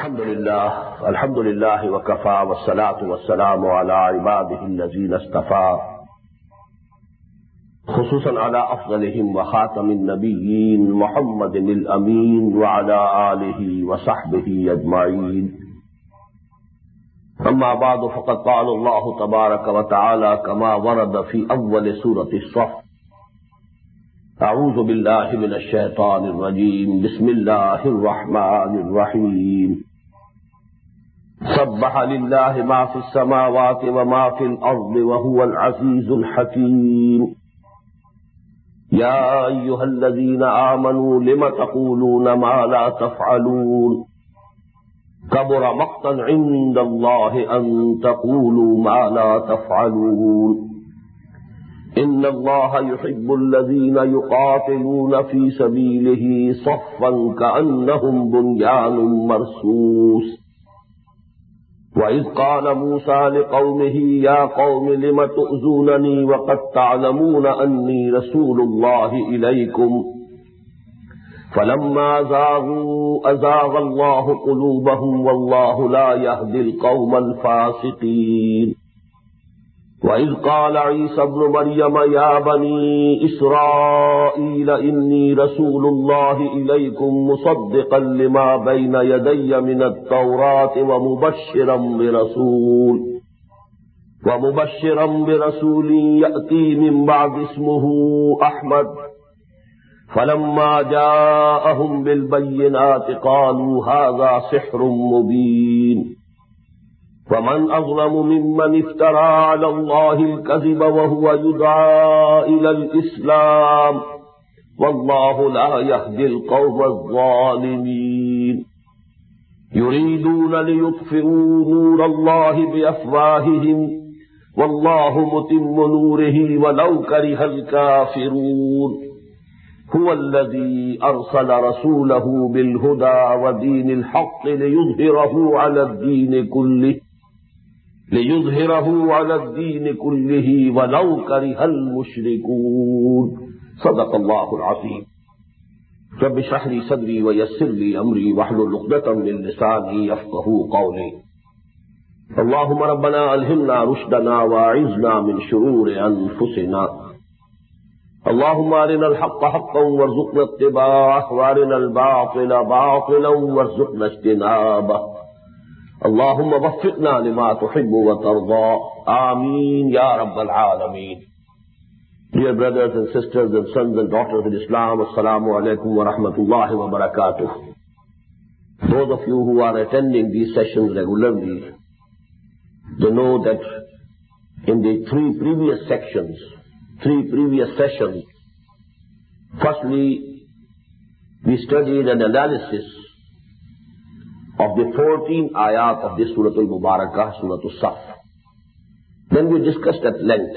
अल्हम्दुलिल्लाह वकफ़ा वस्सलातु वस्सलामु अला इबादिहि अल्लज़ीना इस्तफ़ा खुसूसन अला अफ़ज़लिहिम व ख़ातमिन नबिय्यीन मुहम्मदिनिल अमीन व अला आलिहि व सहबिहि अजमाईन। अम्मा बअद फ़क़द क़ाल अल्लाहु तबारक व तआला कमा वरद फ़ी अव्वल सूरति स्सफ़ अऊज़ु बिल्लाहि मिनश शैतानिर रजीम बिस्मिल्लाहिर रहमानिर रहीम सब्बह लिल्लाहि मा फ़िस समावाति व मा फ़िल अर्ज़ि व हुवल अज़ीज़ुल हकीम या अय्युहल्लज़ीना आमनू लिम तक़ूलूना मा ला तफ़अलून कबुरा मक़्तन इंदल्लाहि अन तक़ूलू मा ला तफ़अलून इन्नल्लाहा युहिब्बुल्लज़ीना युक़ातिलूना फ़ी सबीलिही सफ़्फ़न कअन्नहुम बुन्यानुम मरसूस वइज़ क़ाल मूसा लिक़ौमिही या क़ौमि लिम तु'ज़ूननी वक़द तअलमून अन्नी रसूलुल्लाहि इलैकुम फलम्मा ज़ाग़ू अज़ाग़ल्लाहु क़ुलूबहुम वल्लाहु ला यहदिल क़ौमल फ़ासिक़ीन। वइज़ क़ाल ईसा इब्नु मरियम या बनी इस्राईल इन्नी रसूलुल्लाहि इलैकुम मुसद्दिक़न लिमा बैन यदय्य मिनत तौरात व मुबश्शिरन बिरसूलिन यअती मिन बअदि इस्मुहु अहमद फलम्मा जाअहुम बिलबय्यिनाति क़ालू हाज़ा सिह्रुम मुबीन वमन अज़लमु मिम्मन इफ्तरा अलल्लाहिल कज़िब वहुव युदआ इलल इस्लाम वल्लाहु ला यहदिल क़ौमज़ ज़ालिमीन। युरीदून लियुत्फ़िऊ नूरल्लाहि बिअफ़वाहिहिम वल्लाहु मुतिम्मु नूरिही वलौ करिहल काफ़िरून। हुवल्लज़ी अरसल रसूलहु बिलहुदा व दीनिल हक़्क़ि लियुज़हिरहु अला द्दीन कुल्लिही वलौ करिहल मुश्रिकून। सदक़ल्लाहुल अज़ीम। रब्बि इश्रह ली सदरी व यस्सिर ली अमरी वहलुल उक़दतम मिन लिसानी यफ़क़हू क़ौली। अल्लाहुम्मा रब्बना अल्हिमना रुश्दना व अइज़ना मिन शुरूरि अनफुसिना। अल्लाहुम्मा अरिनल हक़्क़ हक़्क़न वरज़ुक़ना इत्तिबाअह व अरिनल बातिला बातिलन वरज़ुक़ना इज्तिनाबह। अल्लाहुम्मा वफ़्फ़िक़ना लिमा तुहिब्बु व तर्ज़ा। आमीन या रब्बल आलमीन। Dear brothers and sisters and sons and daughters in Islam, Assalamu alaikum wa rahmatullahi wa barakatuh. Those of you who are attending these sessions regularly, they know that in the three previous sessions, firstly, we studied an analysis of the 14 ayat of this Surah Al-Mubarakah, Surah Al-Saf. Then we discussed at length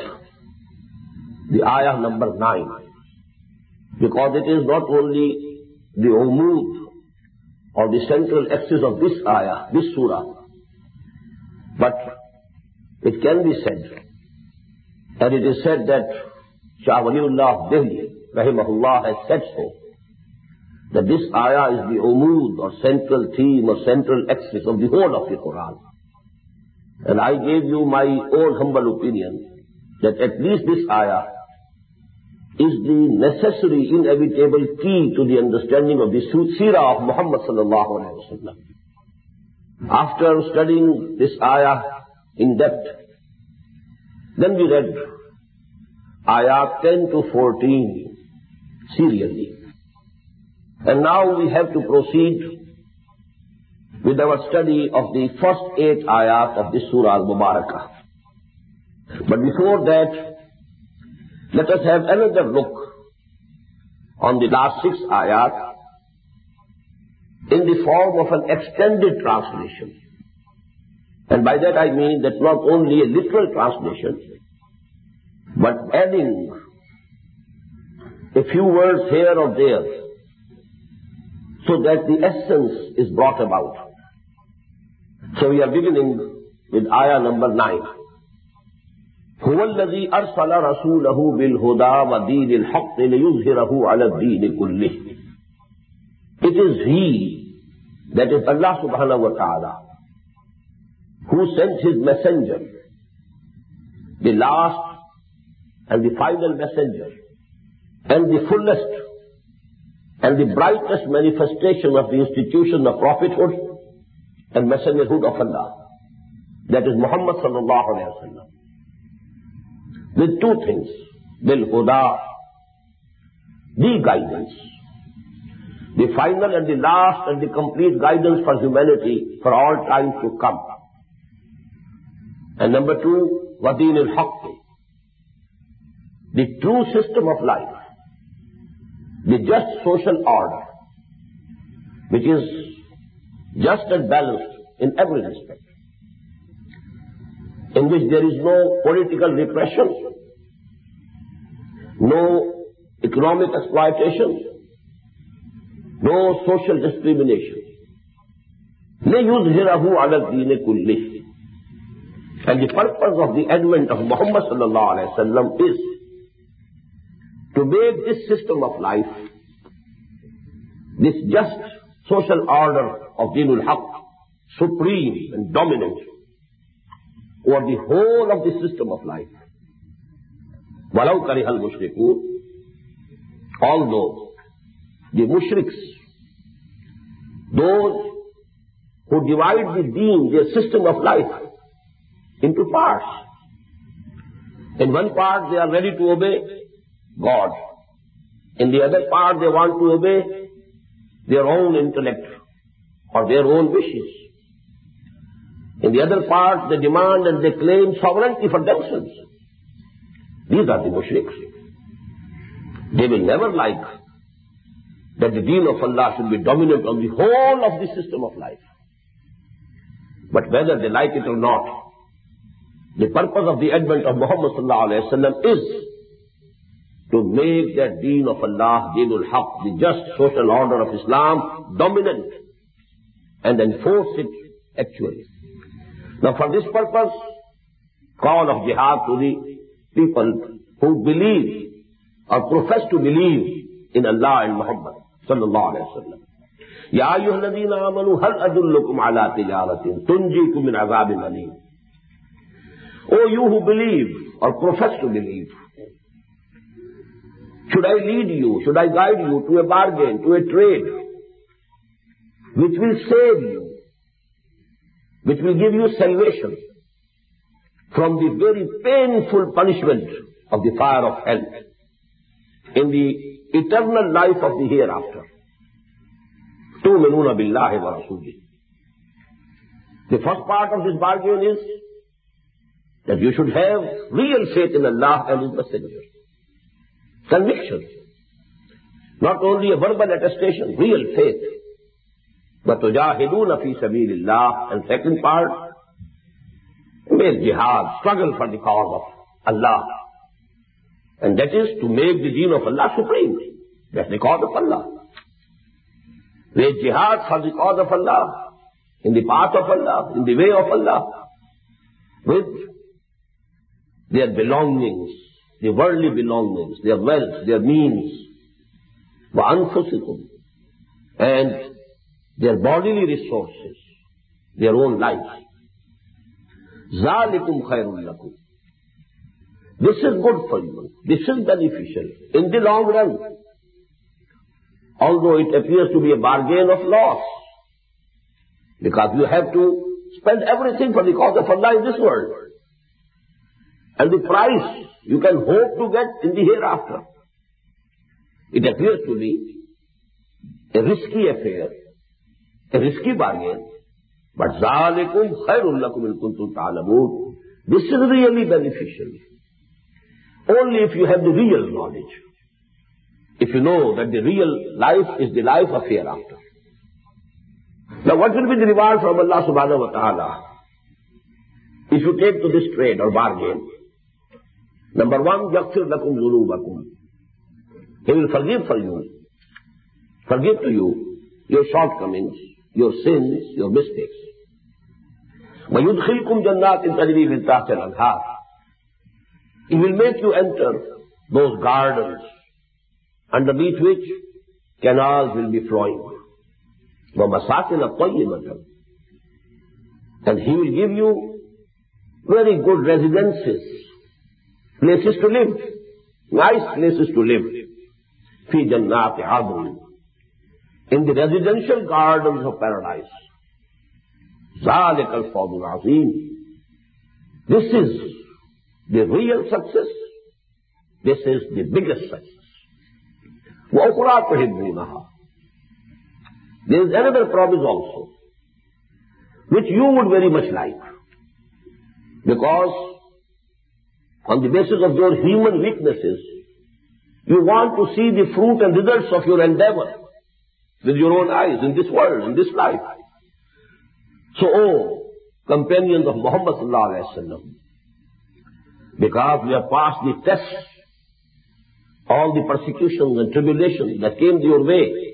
the ayah number 9, because it is not only the umud or the central axis of this ayah, this surah, but it can be said, and it is said that Shah Waliullah Dehli, rahimahullah, has said so, that this ayah is the umud or central theme or central axis of the whole of the Quran. And I gave you my own humble opinion that at least this ayah is the necessary, inevitable key to the understanding of the seerah of Muhammad sallallahu alaihi wasallam. After studying this ayah in depth, then we read ayah 10 to 14 serially. And now we have to proceed with our study of the first 8 ayat of this Surah Al-Mubarakah. But before that, let us have another look on the last 6 ayat in the form of an extended translation. And by that I mean that not only a literal translation, but adding a few words here or there, so that the essence is brought about. So we are beginning with ayah number 9. هو الذي أرسل رسوله بالهدى ودين الحق ليظهره على الدين كله. It is He That is Allah subhanahu wa ta'ala, who sent His messenger, the last and the final messenger, and the fullest and the brightest manifestation of the institution of prophethood and messengerhood of Allah. That is Muhammad sallallahu alayhi wa sallam. With two things, bil huda, the guidance, the final and the last and the complete guidance for humanity for all time to come. And number two, wa deen al-haqq, the true system of life, the just social order, which is just and balanced in every respect, in which there is no political repression, no economic exploitation, no social discrimination. لِيُظْهِرَهُ عَلَى الدِّينِ كُلِّهِ. And the purpose of the advent of Muhammad sallallahu alayhi wa sallam is to make this system of life, this just social order of Deenul Haqq, supreme and dominant over the whole of the system of life. وَلَوْ كَرِهَ الْمُشْرِكُونَ. Although the mushriks, those who divide the deen, their system of life, into parts. In one part they are ready to obey God. In the other part they want to obey their own intellect or their own wishes. In the other part they demand and they claim sovereignty for themselves. These are the mushriks. They will never like that the deen of Allah should be dominant on the whole of the system of life. But whether they like it or not, the purpose of the advent of Muhammad sallallahu alayhi wa sallam is to make that deen of Allah, Deenul Haqq, the just social order of Islam, dominant and enforce it actually. Now for this purpose, call of jihad to the people who believe or profess to believe in Allah and Muhammad sallallahu alayhi wa sallam. Ya ayyuhalladhina amanu hal adullukum ala tijaratin tunjikum min azabin alim. O you who believe or profess to believe, should I lead you, should I guide you to a bargain, to a trade, which will save you, which will give you salvation from the very painful punishment of the fire of hell in the eternal life of the hereafter. تُؤْمِنُونَ بِاللَّهِ وَرَسُولِهِ. The first part of this bargain is that you should have real faith in Allah and His Messenger. Conviction. Not only a verbal attestation, real faith. But تُجَاهِدُونَ فِي سَبِيلِ اللَّهِ. And second part, make jihad, struggle for the cause of Allah. And that is to make the deen of Allah supreme. That's the cause of Allah. Make jihad for the cause of Allah, in the path of Allah, in the way of Allah, with their belongings, their worldly belongings, their wealth, their means, وَأَنفُسِكُمْ, and their bodily resources, their own life. ذَلِكُمْ خَيْرٌ لَكُمْ. This is good for you. This is beneficial in the long run. Although it appears to be a bargain of loss, because you have to spend everything for the cause of Allah in this world. And the price you can hope to get in the hereafter. It appears to be a risky affair, a risky bargain. But ذَلِكُمْ خَيْرٌ لَكُمْ إِن كُنتُمْ تَعْلَمُونَ. This is really beneficial. Only if you have the real knowledge. If you know that the real life is the life of hereafter. Now what will be the reward from Allah subhanahu wa ta'ala if you take to this trade or bargain? Number one, يَغْفِرْ لَكُمْ ذُنُوبَكُمْ. He will forgive for you. Forgive to you your shortcomings, your sins, your mistakes. وَيُدْخِلْكُمْ جَنَّاتٍ تَجْرِي مِن تَحْتِهَا الْأَنْهَارُ. He will make you enter those gardens underneath which canals will be flowing. وَمَسَاكِنَ طَيِّبَةً. And He will give you very good residences, places to live, nice places to live. فِي جَنَّاتِ عَدْنٍ. In the residential gardens of paradise. ذَلِكَ الْفَوْزُ الْعَظِيمُ. This is the real success. This is the biggest success. وَأُخْرَى تُحِبُّونَهَا. There is another promise also, which you would very much like. Because on the basis of your human weaknesses, you want to see the fruit and results of your endeavor with your own eyes in this world, in this life. So, O companions of Muhammad sallallahu alaihi wasallam, because we have passed the tests, all the persecutions and tribulations that came your way,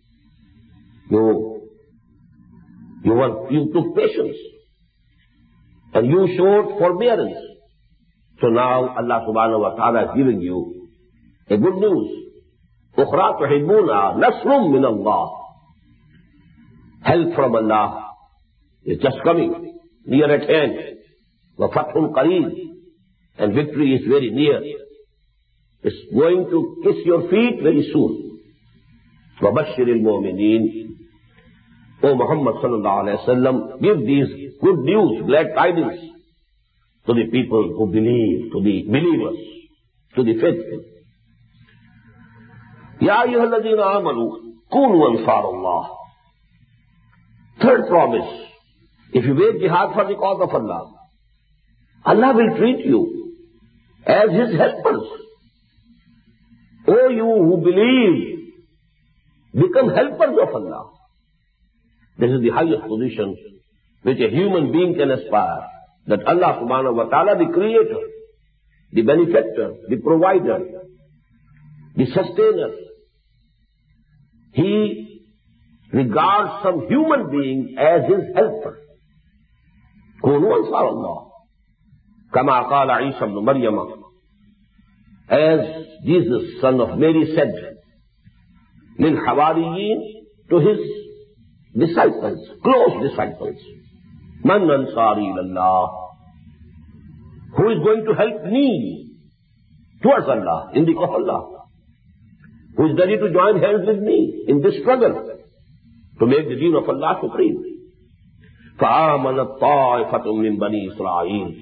you took patience and you showed forbearance. So now Allah subhanahu wa ta'ala is giving you a good news. أُخْرَى تُحِبُّونَهَا نَصْرٌ مِّنَ اللَّهِ. Help from Allah is just coming, near at hand. وَفَتْحٌ قَرِيبٌ. And victory is very near. It's going to kiss your feet very soon. وَبَشِّرِ الْمُؤْمِنِينَ. O Muhammad sallallahu alayhi wa sallam, give these good news, glad tidings to the people who believe, to the believers, to the faithful. Ya ayyuhalladhina amanu kunu ansar Allah. Third promise, if you wage jihad for the cause of Allah, Allah will treat you as His helpers. O you who believe, become helpers of Allah. This is the highest position which a human being can aspire. That Allah subhanahu wa ta'ala, the creator, the benefactor, the provider, the sustainer, He regards some human being as His helper. Kunu ansar Allah. Kama qala Isa ibn Maryam. As Jesus, son of Mary, said, lil hawariyin, to His disciples, close disciples, Man ansari ilallah. Who is going to help me towards Allah, in the cause of Allah? Who is ready to join hands with me in this struggle to make the deen of Allah supreme? فَآمَنَتْ طَائِفَةٌ مِّن بَنِي إِسْرَائِيلَ.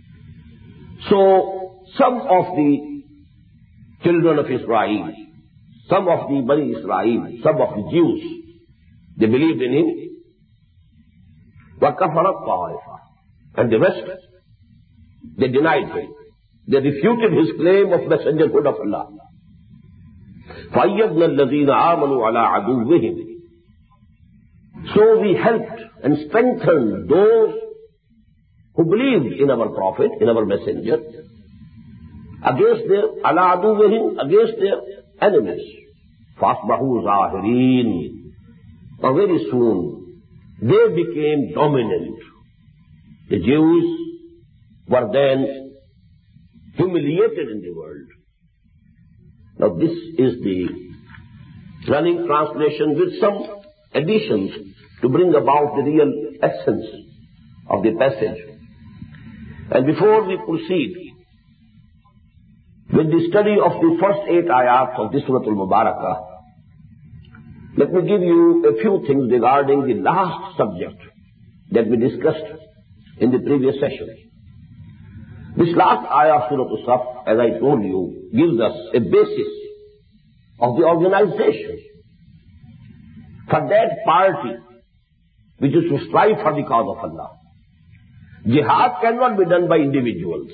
So, some of the children of Israel, some of the Bani Israel, some of the Jews, they believed in Him. وَكَفَرَتْ طَائِفَةٌ. And the rest, they denied Him. They refuted His claim of messengerhood of Allah. فَأَيَّدْنَا الَّذِينَ آمَنُوا عَلَىٰ عَدُوِّهِمْ. So we helped and strengthened those who believed in our prophet, in our messenger, against their عَلَىٰ عَدُوِّهِمْ, against their enemies. فَأَصْبَحُوا ظَاهِرِينَ. Now very soon, they became dominant. The Jews were then humiliated in the world. Now this is the running translation with some additions to bring about the real essence of the passage. And before we proceed with the study of the first 8 ayat of this Surah Al-Mubarakah, let me give you a few things regarding the last subject that we discussed in the previous session. This last ayah of Surah Al-Saf, as I told you, gives us a basis of the organization for that party which is to strive for the cause of Allah. Jihad cannot be done by individuals.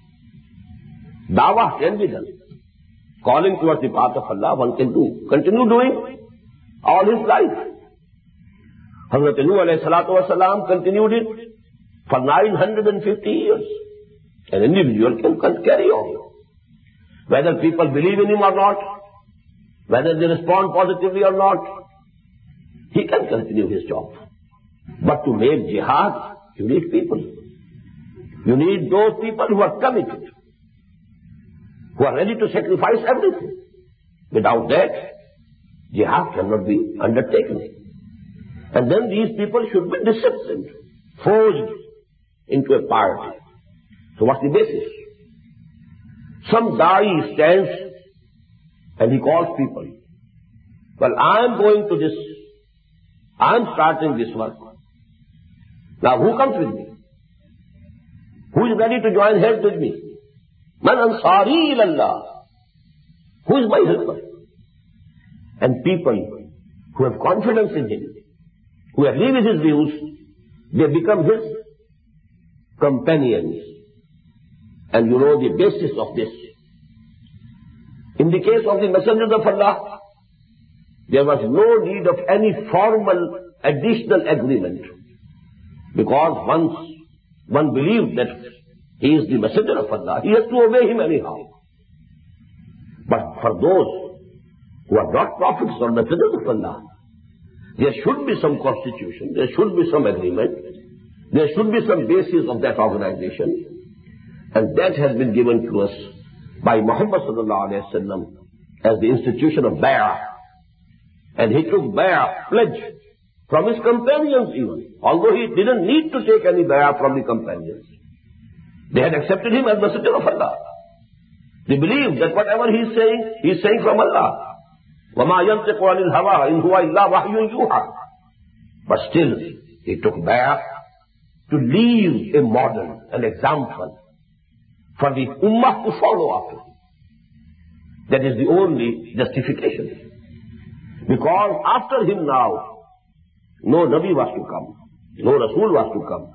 Dawah can be done. Calling towards the path of Allah, one can do. Continue doing all his life. Hazrat Nuh alayhi salatu wasalam continued it for 950 years. An individual can carry on. Whether people believe in him or not, whether they respond positively or not, he can continue his job. But to make jihad, you need people. You need those people who are committed, who are ready to sacrifice everything. Without that, jihad cannot be undertaken. And then these people should be disciplined, forced into a piety. So what's the basis? Some da'i stands and he calls people. Well, I'm going to this, I'm starting this work. Now who comes with me? Who is ready to join hands with me? Man ansari ilallah. Who is my helper? And people who have confidence in him, who agree with his views, they become his companions. And you know the basis of this. In the case of the messengers of Allah, there was no need of any formal additional agreement. Because once one believes that he is the messenger of Allah, he has to obey him anyhow. But for those who are not prophets or messengers of Allah, there should be some constitution, there should be some agreement, there should be some basis of that organization. And that has been given to us by Muhammad sallallahu alayhi wa sallam as the institution of bay'ah. And he took bay'ah, pledge, from his companions even, although he didn't need to take any bay'ah from the companions. They had accepted him as messenger of Allah. They believed that whatever he is saying from Allah. وَمَا يَنْتِقُ عَنِ الْهَوَىٰ إِنْ هُوَ إِلَّا وَحْيٌ يُوحَىٰ. But still, he took bay'ah to leave a model, an example, for the ummah to follow after him. That is the only justification. Because after him now, no Nabi was to come, no Rasul was to come.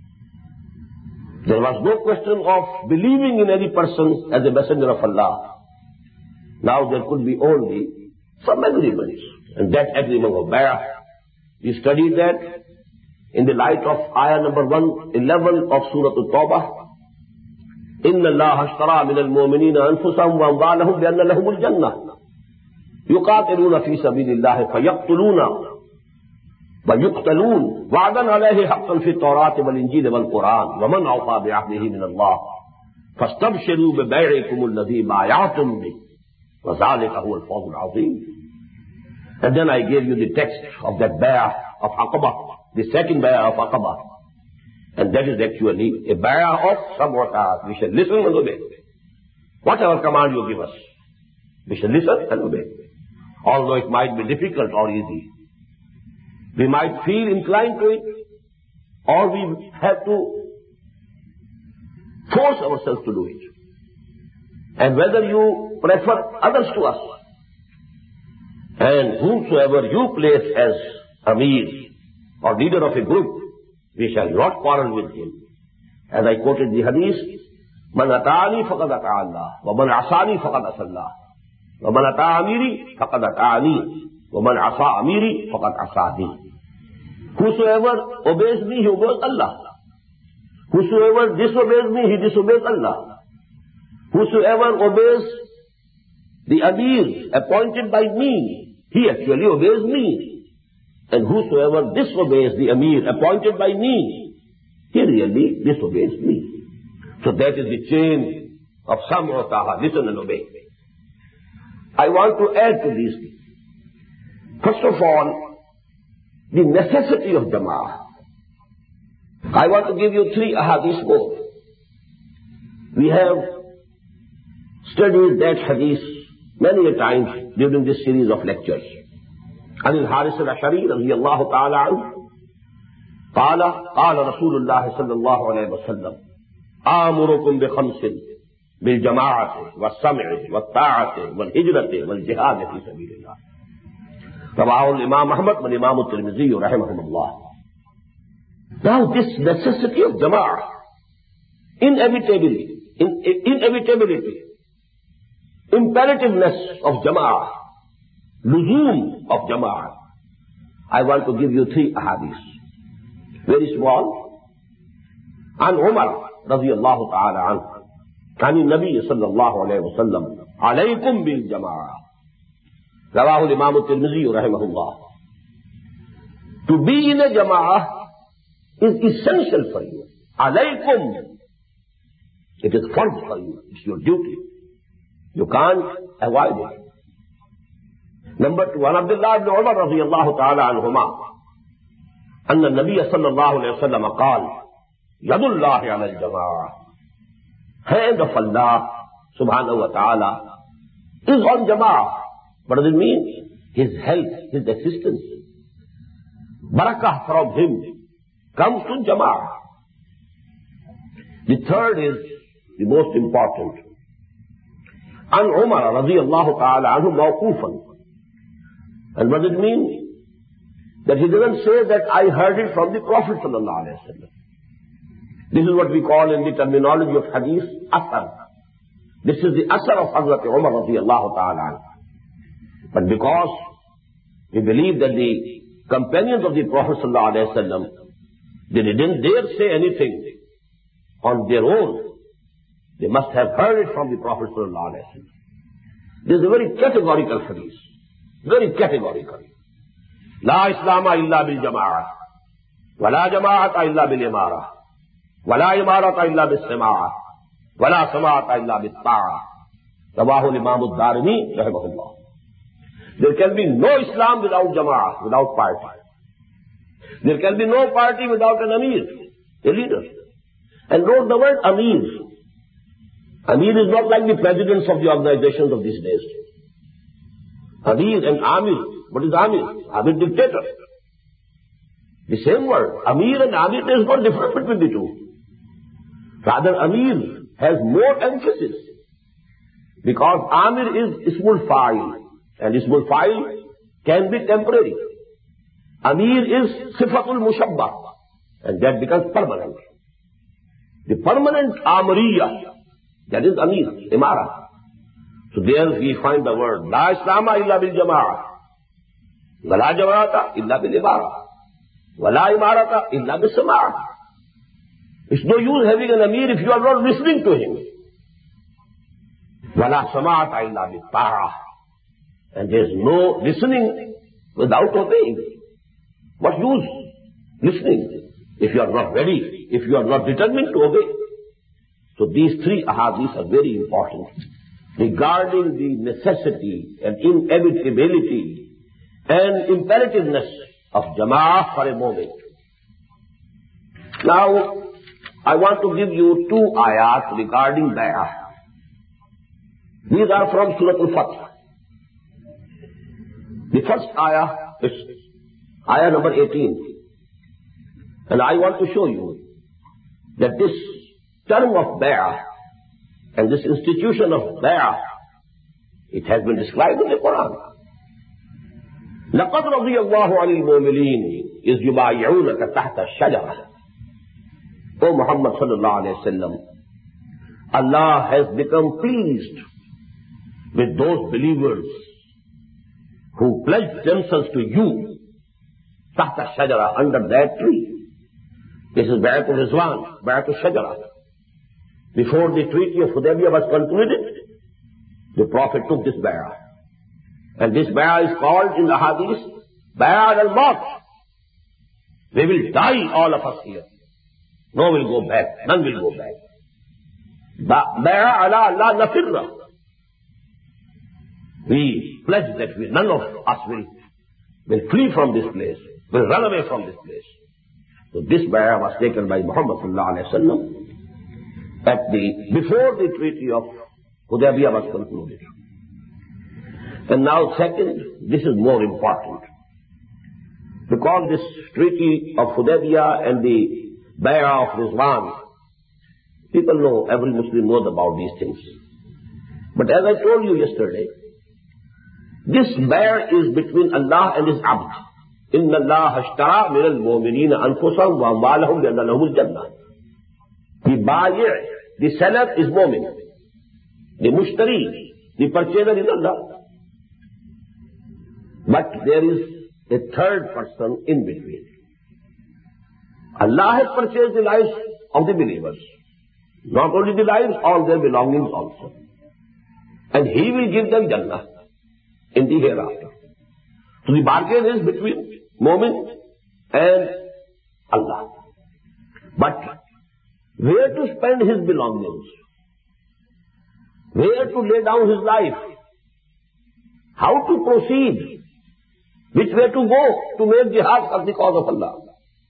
There was no question of believing in any person as a messenger of Allah. Now there could be only some agreements. And that agreement of bay'ah, we studied that in the light of ayah number 111 of Surah At-Tawbah. إِنَّ اللَّهَ اشْتَرَىٰ مِنَ الْمُؤْمِنِينَ أَنفُسَهُمْ وَأَمْوَالَهُمْ بِأَنَّ لَهُمُ الْجَنَّةَ يُقَاتِلُونَ فِي سَبِيلِ اللَّهِ فَيَقْتُلُونَ وَيُقْتَلُونَ وَعْدًا عَلَيْهِ حَقًّا فِي التَّوْرَاةِ وَالْإِنْجِيلِ وَالْقُرْآنِ وَمَنْ أَوْفَىٰ بِعَهْدِهِ مِنَ اللَّهِ فَاسْتَبْشِرُوا بِبَيْعِكُمُ الَّذِي بَايَعْتُم بِهِ وَذَٰلِكَ هُوَ الْفَوْزُ الْعَظِيمُ. And then I gave you the text of that bay'ah of Aqabah, the second bay'ah of Aqabah. And that is actually a bay'ah of sam'u. We shall listen and obey. Whatever command you give us, we shall listen and obey. Although it might be difficult or easy. We might feel inclined to it, or we have to force ourselves to do it. And whether you prefer others to us, and whomsoever you place as Amir or leader of a group, we shall not quarrel with him. As I quoted the hadith, Man ata'ani faqad ata'allah, wa man asani faqad asallah, wa man ata'a amiri faqad ata'ani, wa man asa amiri faqad asani. Whosoever obeys me, he obeys Allah. Whosoever disobeys me, he disobeys Allah. Whosoever obeys the Amir appointed by me, he actually obeys me. And whosoever disobeys the Amir appointed by me, he really disobeys me. So that is the chain of sam'u ta'a, listen and obey. I want to add to this. First of all, the necessity of jama'ah. I want to give you 3 ahadith more. We have studied that hadith many a times during this series of lectures. عن الحارث الأشعري رضي الله تعالى عنه قال قال رسول الله صلى الله عليه وسلم آمركم بخمس بالجماعة والسمع والطاعة والهجرة والجهاد في سبيل الله. رواه الإمام أحمد والإمام الترمذي رحمهم الله. Now this necessity of jama'ah, inevitability, imperativeness of jama'ah, luzum of jama'ah. I want to give you 3 ahadith. Very small. عن عمر رضي الله تعالى عنه عن النبي صلى الله عليه وسلم عليكم بالجماعة. رواه الإمام الترمذي رحمه الله. To be in a jama'ah is essential for you. Alaykum. It is fard for you. It's your duty. You can't avoid it. Number 2, عن عبد الله بن عمر رضي الله تعالى عنهما أن النبي صلى الله عليه وسلم قال يد الله على الجماعة. Hand of Allah subhanahu wa ta'ala is on Jama'ah. What does it mean? His health, his existence, barakah from him comes to Jama'ah. The third is the most important. An Umar radiyallahu ta'ala anhu mawqufan. And what does it mean? That he doesn't say that I heard it from the Prophet sallallahu alaihi wasallam. This is what we call in the terminology of hadith, asar. This is the asar of Hazrat Umar radiyallahu ta'ala anhu. But because we believe that the companions of the Prophet sallallahu alaihi wasallam, they didn't dare say anything on their own. They must have heard it from the Prophet sallallahu alaihi wasallam. This is a very categorical hadith. Very categorical. La islama illa bil jama'ah. Wa la jama'ata illa bil imarah. Wa la imarata illa bil sama'ah. Wa la sama'ata illa bil ta'ah. Rawahu al-Imam ad-Darimi rahimahullah. There can be no Islam without jama'ah, without party. There can be no party without an amir, a leader. And note the word amir. Amir is not like the presidents of the organizations of these days. Amir and amir. What is amir? Amir, dictator. The same word. Amir and amir, there is no difference between the two. Rather, amir has more emphasis. Because amir is ismul fa'il. And ismul fa'il can be temporary. Amir is sifatul mushabbah. And that becomes permanent. The permanent amriya, that is amir, imara. So there we find the word, La islama illa bil jama'ah. Wa la jama'ata illa bil imara. Wa la imarata illa bil sama'ah. It's no use having an amir if you are not listening to him. Wa la sama'ata illa bil ta'ah. And there is no listening without obeying. What use listening if you are not ready, if you are not determined to obey? So these three ahadith are very important regarding the necessity and inevitability and imperativeness of Jama'ah for a moment. Now, I want to give you two ayat regarding Bay'ah. These are from Surah Al-Fath. The first ayah is ayah number 18. And I want to show you that this term of Bay'ah and this institution of Bay'ah, it has been described in the Quran. لَقَدْ رَضِيَ اللَّهُ عَنِ الْمُؤْمِنِينَ إِذْ يُبَايِعُونَكَ تَحْتَ الشَّجَرَةِ. O Muhammad sallallahu alayhi wa sallam, Allah has become pleased with those believers who pledged themselves to you, تحت الشجرة, under that tree. This is Bay'atul Rizwan, Bay'atul Shajara. Before the treaty of Hudaybiyah was concluded, the Prophet took this bay'ah. And this bay'ah is called in the hadith, Bay'ah al-Maut. We will die, all of us here. No will go back, none will go back. Bay'ah ala Allah nafirra. We pledge that none of us will flee from this place, will run away from this place. So this bay'ah was taken by Muhammad sallallahu alayhi wa sallam before the treaty of Hudaybiyah was concluded. And now second, this is more important. Because this treaty of Hudaybiyah and the Bay'ah of Rizwan, people know, every Muslim knows about these things. But as I told you yesterday, this Bay'ah is between Allah and His Abd. إِنَّ اللَّهَ اشْتَرَى مِنَ الْمُؤْمِنِينَ أَنفُسَهُمْ وَأَمْوَالَهُمْ بِأَنَّ لَهُمُ الْجَنَّةِ. The Bayi', the seller is Mu'min. The Mushtari, the purchaser is Allah. But there is a third person in between. Allah has purchased the lives of the believers. Not only the lives, all their belongings also. And He will give them Jannah in the hereafter. So the bargain is between Mu'min and Allah. But where to spend his belongings? Where to lay down his life? How to proceed? Which way to go to make jihad of the cause of Allah?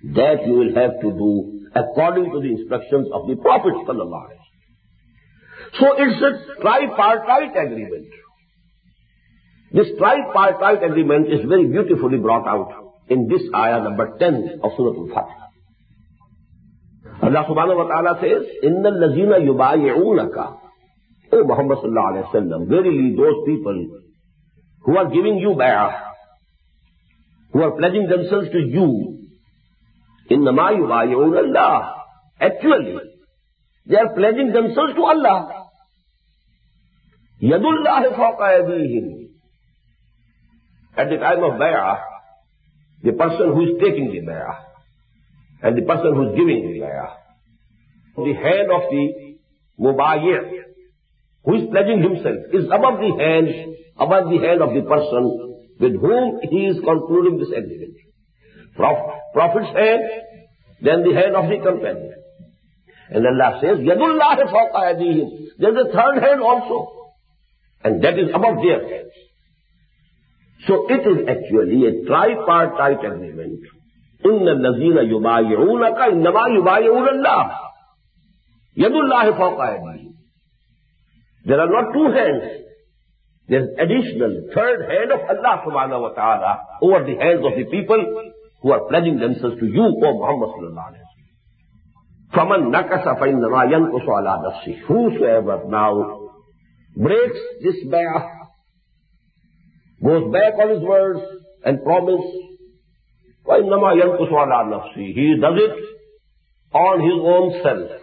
that you will have to do according to the instructions of the Prophet sallallahu alaihi wasallam. So it's a tripartite agreement. This tripartite agreement is very beautifully brought out in this ayah number 10 of Surah Al-Fatiha. Allah subhanahu wa ta'ala says, إِنَّ الَّذِينَ يُبَايِعُونَكَ, O Muhammad sallallahu alayhi wa sallam, verily those people who are giving you bay'ah, who are pledging themselves to you, إِنَّمَا يُبَايِعُونَ اللَّهِ, actually, they are pledging themselves to Allah. يَدُ اللَّهِ فَوْقَ أَيْدِيهِمْ. At the time of bay'ah, the person who is taking the bay'ah and the person who is giving the bay'ah, the hand of the mubayyi', who is pledging himself, is above the hand of the person with whom he is concluding this agreement. Prophet's hand, then the hand of the companion. And Allah says, Yadullahi fawqa aydihim. There is a third hand also, and that is above their heads. So it is actually a tripartite agreement. Inna allazina yubayi'unaka innama yubayi'una Allah. Yadullahi fawqa aydihim. There are not two hands. There is additional third hand of Allah subhanahu wa ta'ala over the hands of the people who are pledging themselves to you, O Muhammad sallallahu alayhi wa sallam. فَمَنْ نَكَسَ فَإِنَّمَا يَنْقُصُ عَلَى نَفْسِهِ. Whosoever now breaks this bay'ah, goes back on his words and promise, فَإِنَّمَا يَنْقُصُ عَلَى نَفْسِهِ. He does it on his own self.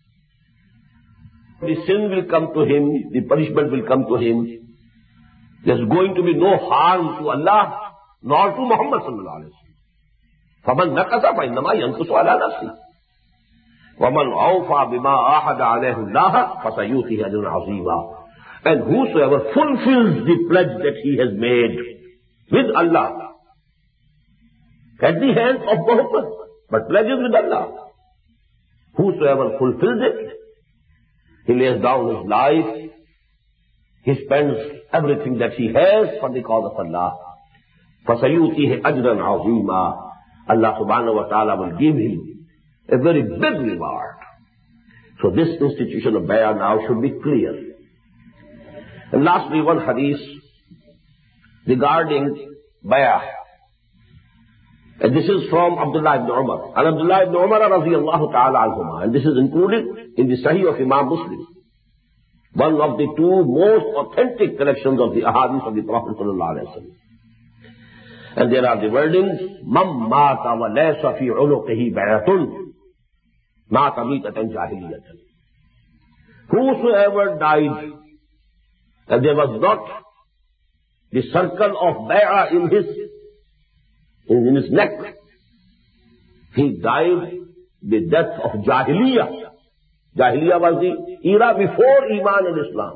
The sin will come to him, the punishment will come to him. There's going to be no harm to Allah, nor to Muhammad sallallahu alayhi wa sallam. فَمَنْ نَكَسَ فَإِنَّمَا يَنْقُصُ عَلَى نَفْسِهِ. وَمَنْ أَوْفَى بِمَا آحَدَ عَلَيْهُ اللَّهَ فَسَيُؤْتِيهِ أَجْرًا عَظِيمًا. And whosoever fulfills the pledge that he has made with Allah, at the hands of Muhammad, but pledges with Allah, whosoever fulfills it, he lays down his life, he spends everything that he has for the cause of Allah. فَسَيُؤْتِيهِ أَجْرًا عَظِيمًا. Allah subhanahu wa ta'ala will give him a very big reward. So this institution of bay'ah now should be clear. And lastly, one hadith regarding bay'ah. And this is from Abdullah ibn Umar. And Abdullah ibn Umar radiyallahu ta'ala anhuma. And this is included in the Sahih of Imam Muslim, one of the two most authentic collections of the ahadith of the Prophet sallallahu alaihi wasallam. And there are the wordings, مَمْ مَاتَ وَلَيْسَ فِي عُنُقِهِ بَيْعَةٌ مَاتَ مِيتَةً جَاهِلِيَّةً. Whosoever died, and there was not the circle of bay'ah in his neck, he died the death of Jahiliyyah. Jahiliyyah was the era before Iman and Islam.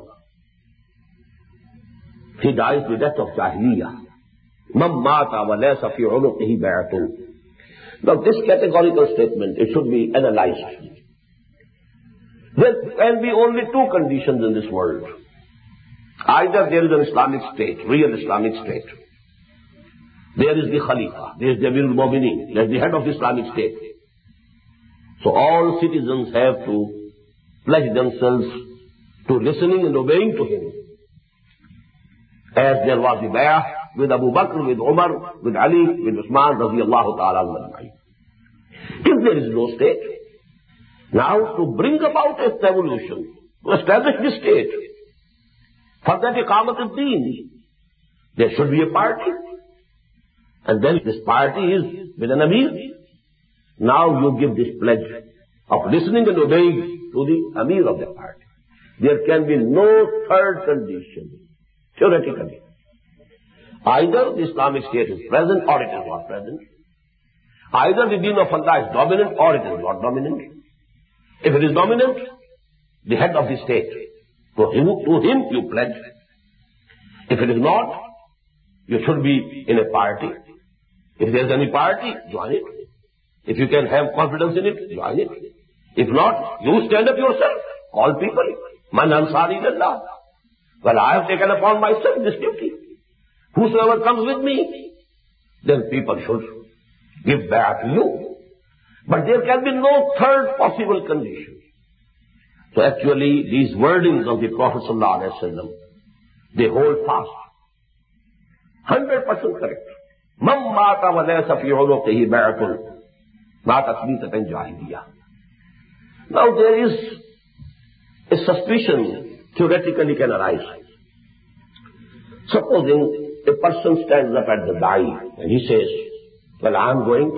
He dies the death of Jahiliyyah. مَمْ مَاتَ وَلَيْسَ فِي عُنُقِهِ بَيْعَةٌ. Now this categorical statement, it should be analyzed. There can be only two conditions in this world. Either there is an Islamic state, real Islamic state. There is the Khalifa, there is the Amir al-Mu'mineen, there is the head of the Islamic state. So all citizens have to pledge themselves to listening and obeying to him. As there was the bay'ah with Abu Bakr, with Umar, with Ali, with Usman, radiyallahu ta'ala anhu. If there is no state, now to bring about a revolution, to establish the state, for that iqamat ad-deen, there should be a party. And then this party is with an Amir. Now you give this pledge of listening and obeying to the Amir of the party. There can be no third condition, theoretically. Either the Islamic state is present or it is not present. Either the deen of Allah is dominant or it is not dominant. If it is dominant, the head of the state, to him you pledge. If it is not, you should be in a party. If there is any party, join it. If you can have confidence in it, join it. If not, you stand up yourself. Call people. Man ansari illallah. Well, I have taken upon myself this duty. Whosoever comes with me, then people should give bay'ah to you. But there can be no third possible condition. So actually, these wordings of the Prophet ﷺ, they hold fast. 100% correct. Man mata wa laysa fi unuqihi bai'atun matat mitatan jahiliyah. Now there is a suspicion theoretically can arise. Supposing a person stands up at the da'i and he says, well, I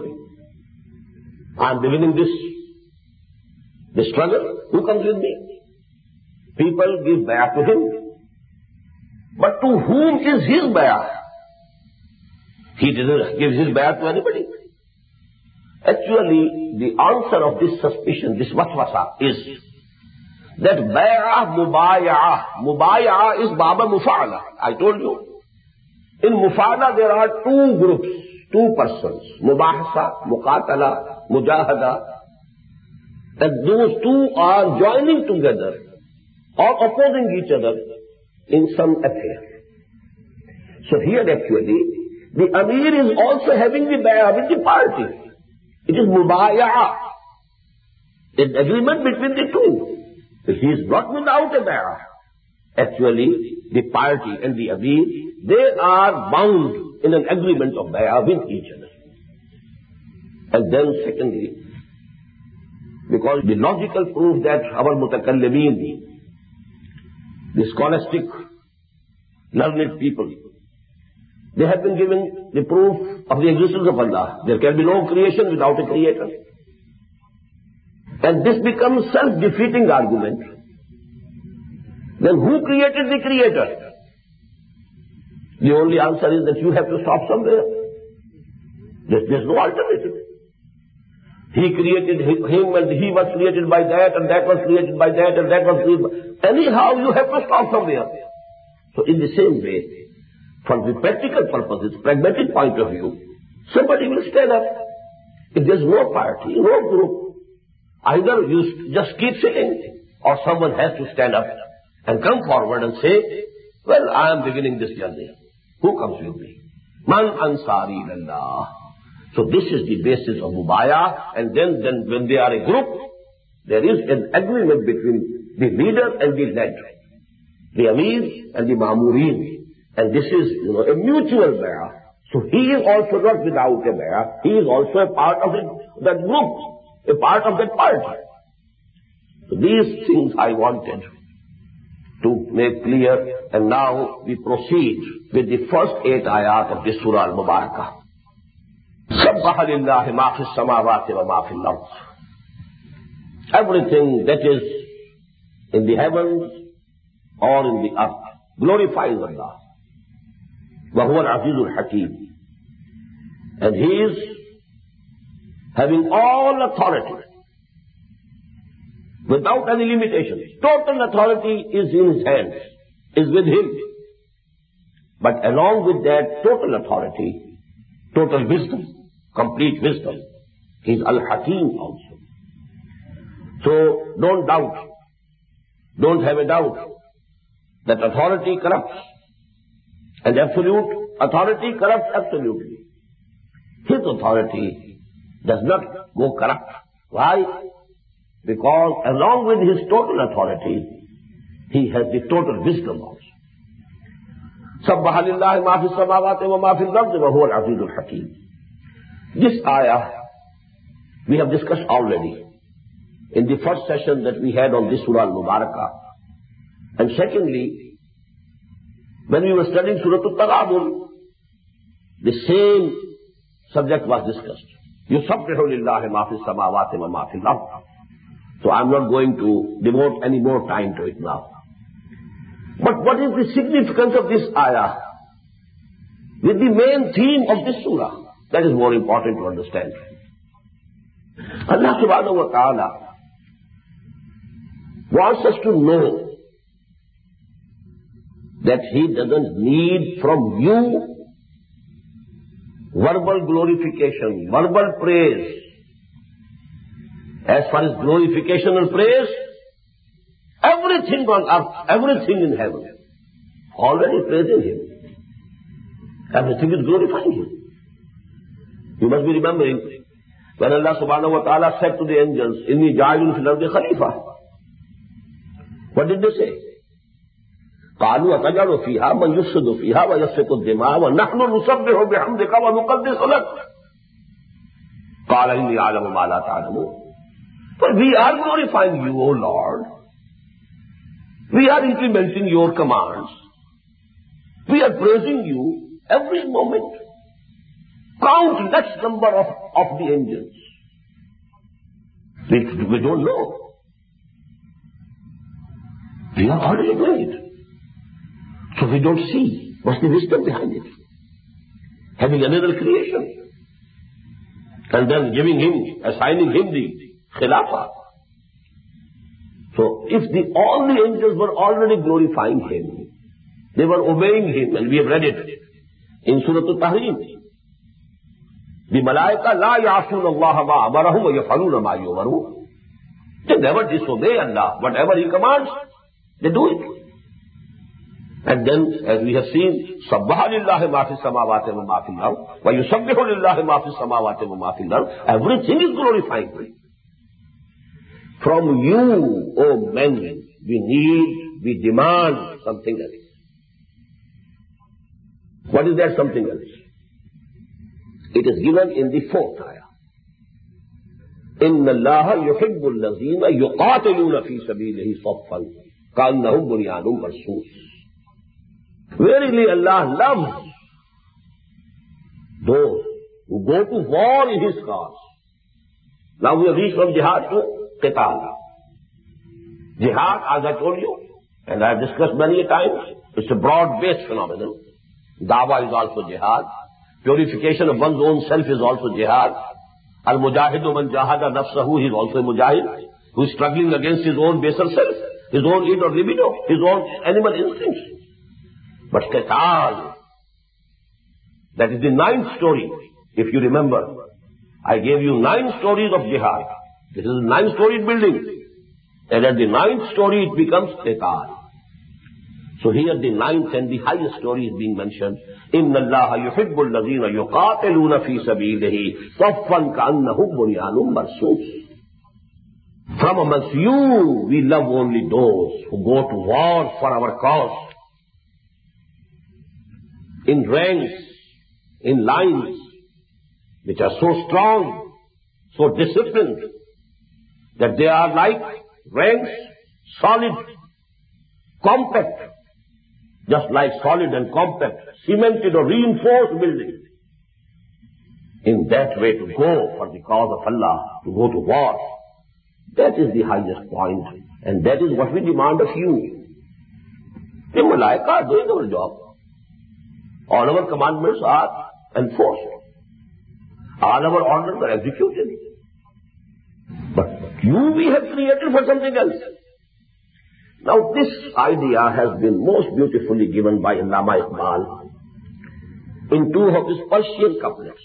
am beginning this struggle. Who comes with me? People give bay'ah to him. But to whom is his bay'ah? He didn't give his bay'ah to anybody. Actually, the answer of this suspicion, this waswasa, is that bay'ah mubaya'ah is baba mufa'ala. I told you. In mufa'ala there are two groups, two persons, mubahasa, muqatala, mujahada, and those two are joining together or opposing each other in some affair. So here actually, the Amir is also having the bay'ah with the party. It is mubaya'ah, an agreement between the two. If he is not without a bay'ah, actually the party and the Amir, they are bound in an agreement of bay'ah with each other. And then secondly, because the logical proof that our mutakallimin, the scholastic, learned people, they have been given the proof of the existence of Allah. There can be no creation without a creator. And this becomes self-defeating argument. Then who created the creator? The only answer is that you have to stop somewhere. There's no alternative. He created him and he was created by that and that was created by that and that was created by... Anyhow, you have to stop somewhere. So in the same way, from the practical purposes, pragmatic point of view, somebody will stand up. If there's no party, no group, either you just keep sitting or someone has to stand up and come forward and say, well, I am beginning this journey. Who comes with me? Man ansari ilallah. So this is the basis of mubayah, and then when they are a group, there is an agreement between the leader and the led, the amir and the ma'mureen. And this is, a mutual bay'ah. So he is also not without a bay'ah. He is also a part of that group, a part of that party. So these things I wanted to make clear. And now we proceed with the first 8 ayat of this Surah Al-Mubarakah. Sabbaha lillahi ma fis samawati wa ma fil ard. Everything that is in the heavens or in the earth glorifies Allah. وَهُوَ الْعَزِيزُ الْحَكِيمُ. And he is having all authority without any limitations. Total authority is in his hands, is with him. But along with that total authority, total wisdom, complete wisdom, he is Al-Hakim also. So don't doubt, don't have a doubt that authority corrupts. And absolute authority corrupts absolutely. His authority does not go corrupt. Why? Because along with his total authority, he has the total wisdom also. Sabbaha lillahi ma fis samawati wa ma fil ardi wa huwa al-azizul hakim. This ayah we have discussed already in the first session that we had on this Surah Al-Mubarakah. And secondly, when we were studying Surah Al-Taghabun, the same subject was discussed. Yusabbihu lillahi ma fis samawati wa ma fil ard. So I'm not going to devote any more time to it now. But what is the significance of this ayah with the main theme of this surah? That is more important to understand. Allah subhanahu wa ta'ala wants us to know that he doesn't need from you verbal glorification, verbal praise. As far as glorification and praise, everything on earth, everything in heaven, already praising him. Everything is glorifying him. You must be remembering When Allah subhanahu wa ta'ala said to the angels, Inni ja'ilun fil ardi khalifa. What did they say? قالوا أتجعل فيها من يفسد فيها ويسفك الدماء ونحن نسبح بحمدك ونقدس لك قال إني أعلم ما لا تعلمون. But we are glorifying you, O Lord. We are implementing your commands. We are praising you every moment. Count next number of the angels. We don't know. We are already doing it. So we don't see what's the wisdom behind it. Having another creation. And then giving him, assigning him the khilafah. So if all the angels were already glorifying him, they were obeying him, and we have read it in Surah Al-Tahrim. The malaika la ya'asuna Allah ma amarahum wa yaf'aluna ma yu'marun. They never disobey Allah. Whatever he commands, they do it. And then, as we have seen, Sabbaha lillahi ma fi samawati wa ma fi al-ard, wa yusabbihu lillahi ma fi samawati wa ma fi al-ard. Everything is glorifying him. From you, O men, we demand something else. What is that something else? It is given in the 4th ayah. إِنَّ اللَّهَ يُحِبُّ الَّذِينَ يُقَاتِلُونَ فِي سَبِيلِهِ صَفًّا كَأَنَّهُمْ بُنْيَانٌ مَرْصُوصٌ. Verily Allah loves those who go to war in His cause. Now we have reached from jihad to qital. Jihad, as I told you, and I have discussed many a times, it's a broad-based phenomenon. Dawah is also jihad. Purification of one's own self is also jihad. Al-mujahidu man jahada nafsahu, he is also a mujahid, who is struggling against his own baser self, his own id or libido, his own animal instincts. But qital, that is the 9th story. If you remember, I gave you 9 stories of jihad. This is a 9-storied building. And at the 9th story it becomes qital. So here the 9th and the highest story is being mentioned. إِنَّ اللَّهَ يُحِبُّ الَّذِينَ يُقَاتِلُونَ فِي سَبِيلِهِ صَفًّا كَأَنَّهُمْ بُنْيَانٌ مَرْصُوصٌ. From amongst you, we love only those who go to war for our cause. In ranks, in lines, which are so strong, so disciplined, that they are like ranks, solid, compact, just like solid and compact, cemented or reinforced building. In that way to go for the cause of Allah, to go to war, that is the highest point, and that is what we demand of you. The malaika are doing our job. All our commandments are enforced. All our orders are executed. But you we have created for something else. Now this idea has been most beautifully given by Allama Iqbal in 2 of his Persian couplets.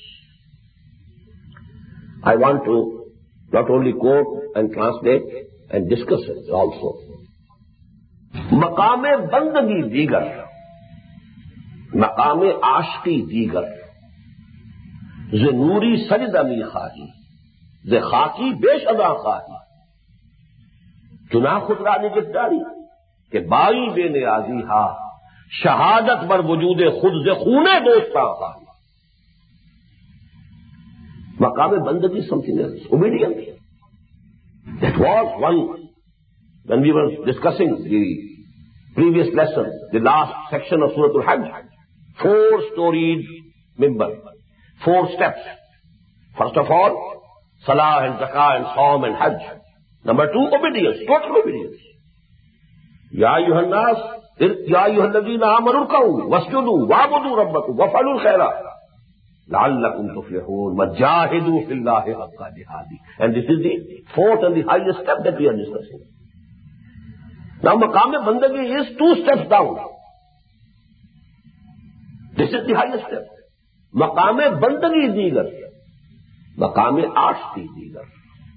I want to not only quote and translate and discuss it also. Maqam-e bandagi digar, maqam-e ashqi digar, ze nuri sajda mi khahi, ze khaki besh ada khahi. चुना खुदरा निगहदारी के by बेनियाजी हा शहादत बर वजूदे खुद से खूने दोस्ता हा. मकाम बंदगी something else, obedience. That was one, when we were discussing the previous lesson, the last section of Surah Al-Hajj, 4-storied mimbar, 4 steps. First of all, salah and zakah and saum and hajj. Number 2, obedience, total obedience. Ya ayyuhan nas, ya ayyuhal ladhina amanu ruk'u wasjudu wa'budu rabbakum waf'alul khaira la'allakum tuflihun wajahidu fillahi haqqa jihadi. And this is the 4th and the highest step that we are discussing. Now maqam-e-bandagi is 2 steps down. This is the highest step. Maqam-e-bandagi digar, maqam-e-ashqi digar.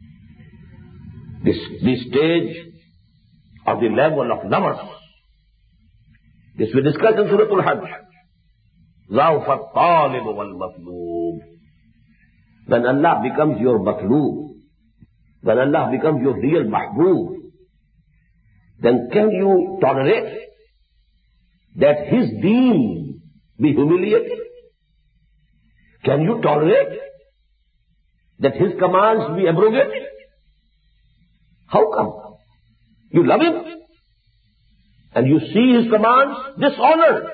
The stage of the level of lovers. This we discussed in Surah Al-Hajj. ضعف الطالب والمطلوب. when Allah becomes your matloob, when Allah becomes your real mahboob, then can you tolerate that His deen be humiliated? Can you tolerate that His commands be abrogated? How come? You love Him and you see His commands dishonored.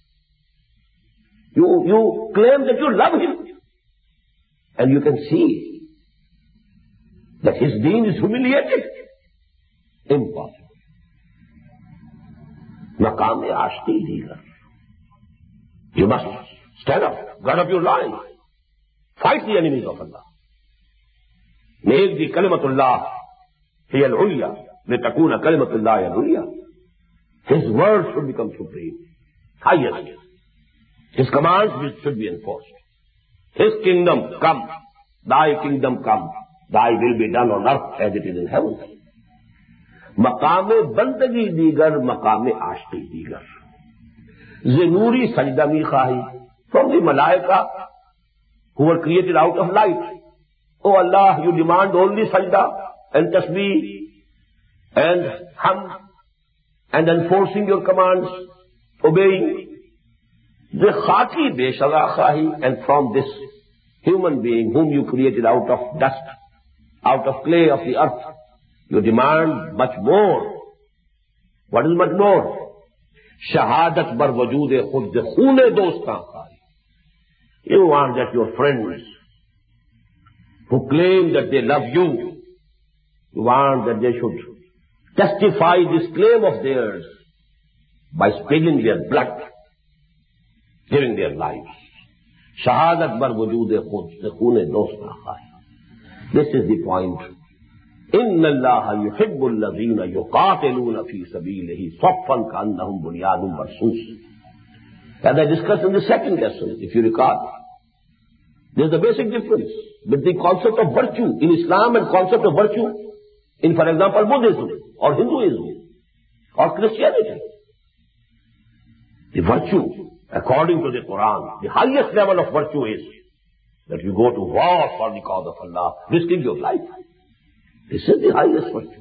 You claim that you love Him and you can see that His deen is humiliated. Impossible. Maqam ashti deegar. You must stand up, guard up your life, fight the enemies of Allah. Make the kalimatullah hiya al-ulya, litakuna kalimatullah hiya al-ulya. His word should become supreme, highest. His commands should be enforced. His kingdom come, thy kingdom come, thy will be done on earth as it is in heaven. Maqam bandagi digar, maqam ashti digar. Zinuri sajda mi khahi, from the malaika who were created out of light. Oh Allah, you demand only sajda and tasbih and hamd and enforcing your commands, obeying. The khaki beshaga khahi, and from this human being whom you created out of dust, out of clay of the earth, you demand much more. What is much more? Shahadat bar wajood khud khoone dostan khahi. You want that your friends who claim that they love you, you want that they should testify this claim of theirs by spilling their blood, giving their lives. Shahadat bar wajood khud khoone dostan khahi. This is the point. Inna Allah yuhibbu alladhina yuqatiluna fi sabilihi saffan ka'annahum bunyanun marsus. As I discussed in the second lesson, if you recall, there is a basic difference between the concept of virtue in Islam and concept of virtue in, for example, Buddhism or Hinduism or Christianity. The virtue, according to the Quran, the highest level of virtue is that you go to war for the cause of Allah, risking your life. This is the highest virtue.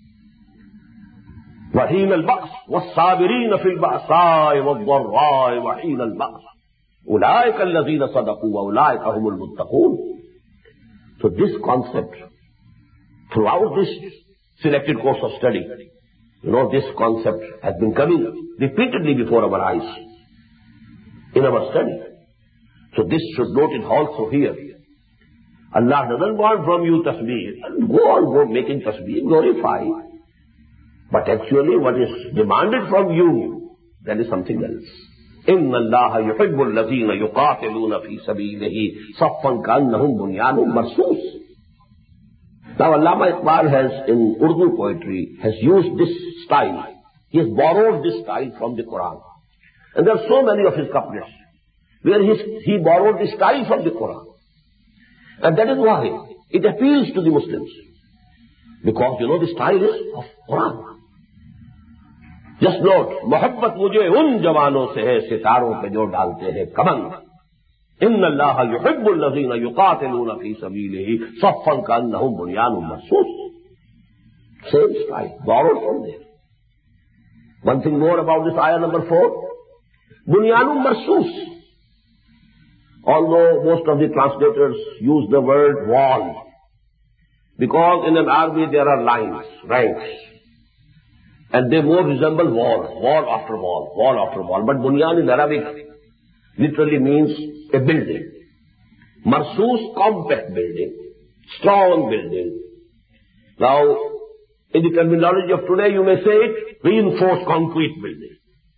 وَحِينَ الْبَأْسِ وَالصَّابِرِينَ فِي الْبَأْسَاءِ وَالضَّرَّاءِ وَحِينَ الْبَأْسِ أُولَٰئِكَ الَّذِينَ صَدَقُوا وَأُولَٰئِكَ هُمُ الْمُتَّقُونَ. So this concept, throughout this selected course of study, this concept has been coming repeatedly before our eyes in our study. So this should note it also here. Allah doesn't want from you tasbih. Go making tasbih, glorify. But actually what is demanded from you, that is something else. Inna Allah yuhibbu alladhina yuqatiluna fi sabilihi saffan ka'annahum bunyanun marsus. Now Allama Iqbal has, in Urdu poetry, has used this style. He has borrowed this style from the Quran. And there are so many of his couplets where he borrowed the style from the Quran. And that is why it appeals to the Muslims. Because, the style is of Quran. Just note, Muhabbat mujhe un jawanon se hai, sitaron pe jo dalte hai kaman. Inna Allah yuhibbu alladhina yuqatiluna fi sabilihi saffan ka'annahum bunyanun marsus. Same style, borrowed from there. One thing more about this ayah number 4. Bunyanun marsus. Although most of the translators use the word wall, because in an army there are lines, ranks, and they more resemble wall after wall. But bunyan in Arabic literally means a building. Marsus, compact building, strong building. Now, in the terminology of today, you may say it reinforced concrete building.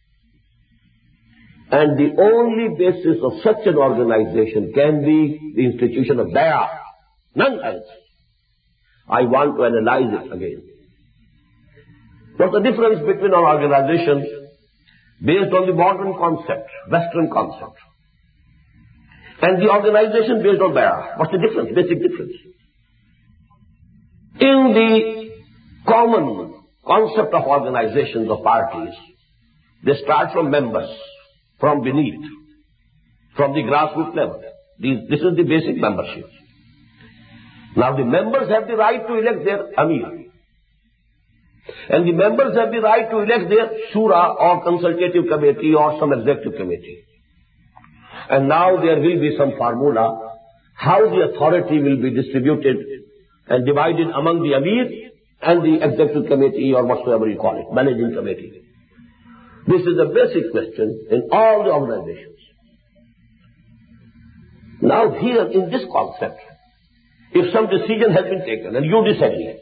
And the only basis of such an organization can be the institution of bay'ah, none else. I want to analyze it again. What's the difference between our organization based on the modern concept, Western concept, and the organization based on bay'ah? What's the difference, basic difference? In the common concept of organizations of parties, they start from members, from beneath, from the grassroots level. This is the basic membership. Now the members have the right to elect their Amir. And the members have the right to elect their Shura or consultative committee or some executive committee. And now there will be some formula how the authority will be distributed and divided among the Amir and the executive committee or whatsoever you call it, managing committee. This is the basic question in all the organizations. Now here in this concept, if some decision has been taken and you disagree,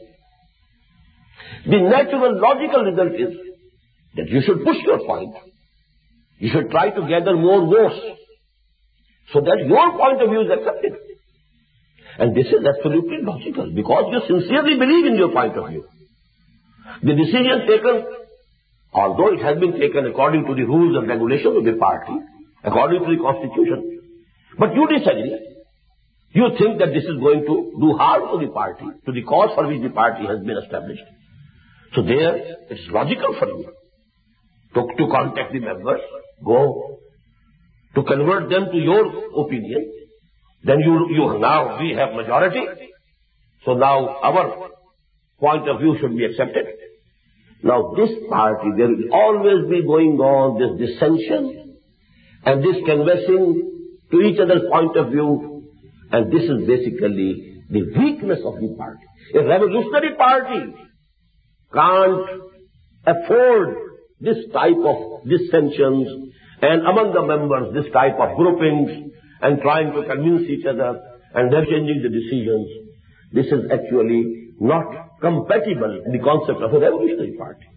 the natural logical result is that you should push your point. You should try to gather more votes so that your point of view is accepted. And this is absolutely logical because you sincerely believe in your point of view. The decision taken, although it has been taken according to the rules and regulations of the party, according to the constitution, but you disagree. You think that this is going to do harm to the party, to the cause for which the party has been established. So there, it's logical for you to contact the members, go, to convert them to your opinion. Then now we have majority. So now our point of view should be accepted. Now this party, there will always be going on this dissension and this conversing to each other's point of view. And this is basically the weakness of the party. A revolutionary party can't afford this type of dissensions and among the members this type of groupings and trying to convince each other and then changing the decisions. This is actually not compatible in the concept of a revolutionary party.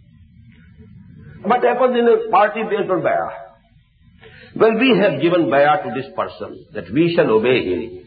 What happens in a party based on bay'ah? Well, we have given bay'ah to this person that we shall obey him.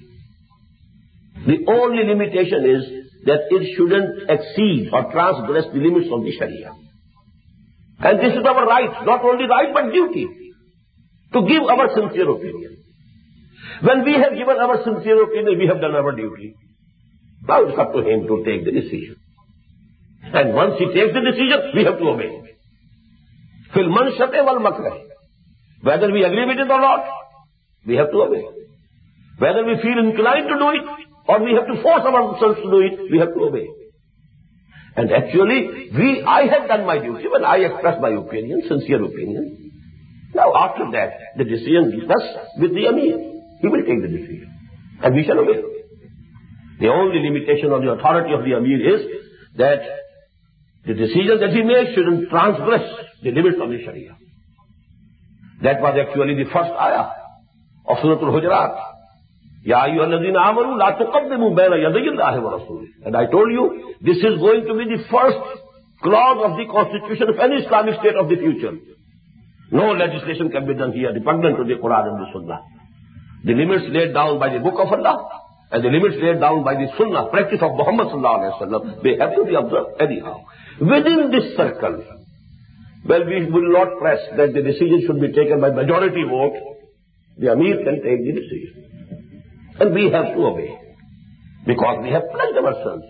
The only limitation is that it shouldn't exceed or transgress the limits of the Sharia. And this is our right, not only right but duty, to give our sincere opinion. When we have given our sincere opinion, we have done our duty. Now it's up to him to take the decision. And once he takes the decision, we have to obey. Fil manshate wal makrah. Whether we agree with it or not, we have to obey. Whether we feel inclined to do it, or we have to force ourselves to do it, we have to obey. And actually, I have done my duty when I expressed my opinion, sincere opinion. Now after that, the decision rests with the Amir. He will take the decision. And we shall obey. The only limitation on the authority of the Amir is that the decision that he makes shouldn't transgress the limits of the Sharia. That was actually the first ayah of Surah Al-Hujurat. Ya ayyuhalladhina amanu la tuqaddimu bayna yaday Allahi wa rasulih. And I told you, this is going to be the first clause of the constitution of any Islamic state of the future. No legislation can be done here repugnant to the Quran and the Sunnah. The limits laid down by the Book of Allah and the limits laid down by the Sunnah, practice of Muhammad sallallahu alaihi wasallam, they have to be observed anyhow. Within this circle, well, we will not press that the decision should be taken by majority vote. The Amir can take the decision. And we have to obey. Because we have pledged ourselves.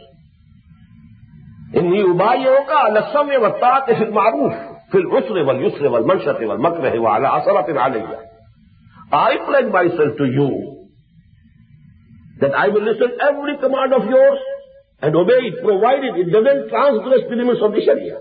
إِنِّي أُبَايِعُكَ عَلَى السَّمْعِ وَالطَّاعَةِ فِي الْمَعْرُوفِ فِي الْعُسْرِ وَالْيُسْرِ وَالْمَنْشَةِ وَالْمَكْرَهِ وَعَلَى عَثَرَةٍ عَلَيَّ. I pledge myself to you that I will listen every command of yours and obey it, provided it doesn't transgress the limits of the Sharia.